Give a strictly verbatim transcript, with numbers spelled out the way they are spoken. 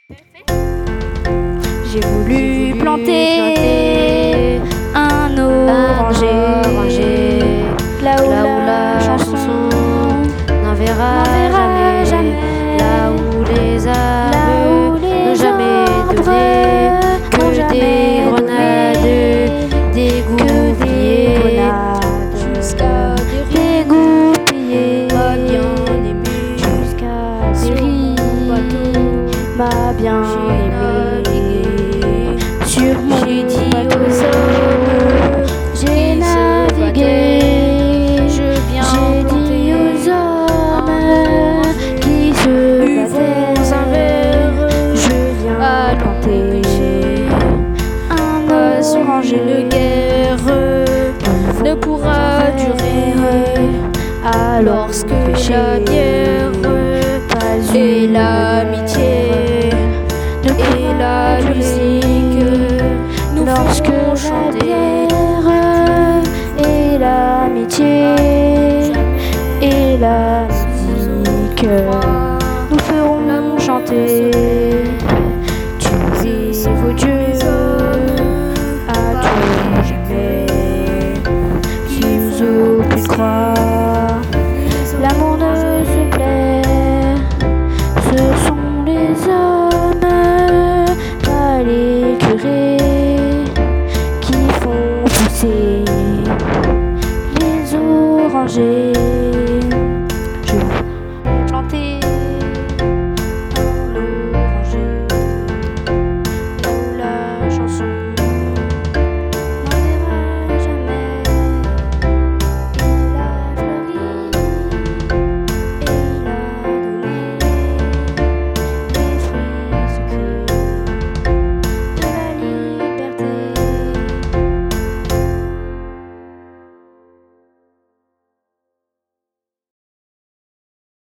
J'ai voulu planter un oranger, là où la chanson n'enverra n'enverra jamais, jamais, là où les là arbres où n'ont les jamais arbres donné n'ont que des jamais grenades, des que des goupillés, grenades, jusqu'à des goupillés, ma bien-aimée, jusqu'à sur des mon bateau, ma bien-aimée. Sur mon j'ai dit bateau, aux hommes j'ai qui se navigué. je viens J'ai dit aux hommes qui se buvons un battaient, verre, je viens allons planter pêcher. un oranger. Une guerre ne pourra durer Alors lorsque la bière et l'amitié et la musique nous lorsque feront la chanter. bière et l'amitié et la musique nous ferons chanter. Tu es vos dieux.